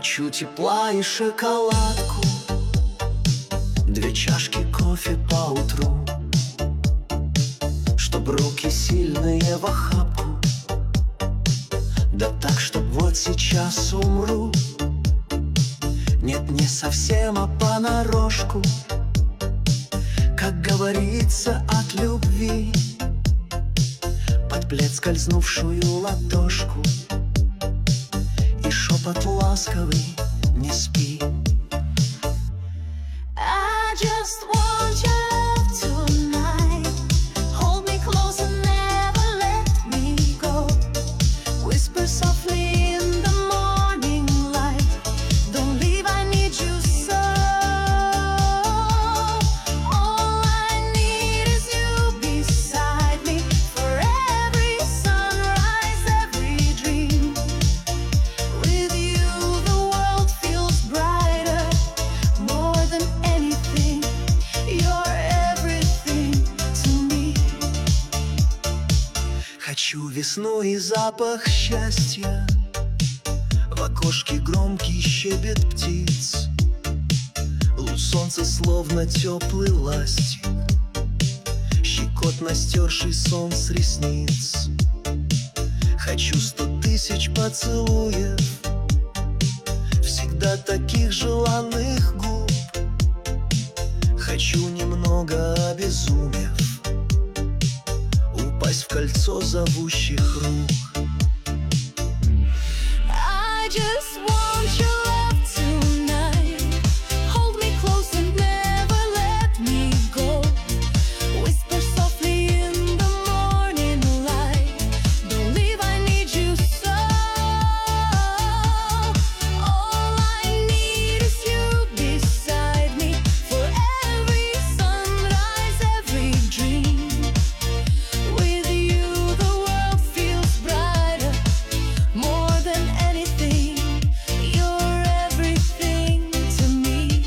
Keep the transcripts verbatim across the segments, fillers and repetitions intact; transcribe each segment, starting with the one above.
Хочу тепла и шоколадку, две чашки кофе по утру, чтоб руки сильные в охапку, да так, чтоб вот сейчас умру. Нет, не совсем, а понарошку, как говорится, от любви, под плед скользнувшую ладошку и шепот ласковый: не спи. I just want your love tonight. Hold me close and never let me go. Whisper softly in the morning light. Don't leave, I need you so. All I need is you beside me for every sunrise, every dream. With you the world feels brighter, more than anything. You're everything to me. Хочу весну и запах счастья, в окошке громкий щебет птиц, луч солнца словно теплый ластик, щекотно стерший сон с ресниц. Хочу сто тысяч поцелуев, всегда таких желанных губ. Хочу, немного обезумев, упасть в кольцо зовущих рук. I just want your love tonight. Hold me close and never let me go. Whisper softly in the morning light. Don't leave, I need you so. All I need is you beside me for every sunrise, every dream. With you the world feels brighter, more than anything. You're everything to me.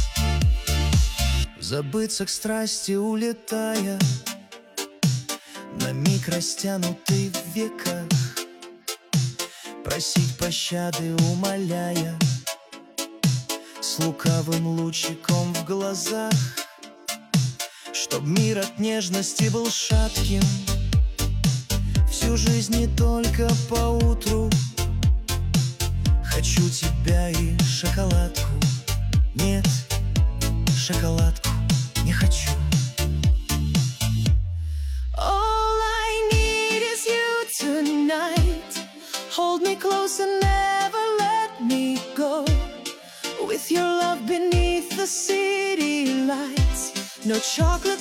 Забыться к страсти улетая, на миг растянутый в веках, просить пощады умоляя, с лукавым лучиком в глазах, чтоб мир от нежности был шатким, всю жизнь не только по утру. Хочу тебя и шоколадку, нет, шоколадку не хочу. All I need is you tonight. Hold me close and never let me go. With your love beneath the city lights. No chocolate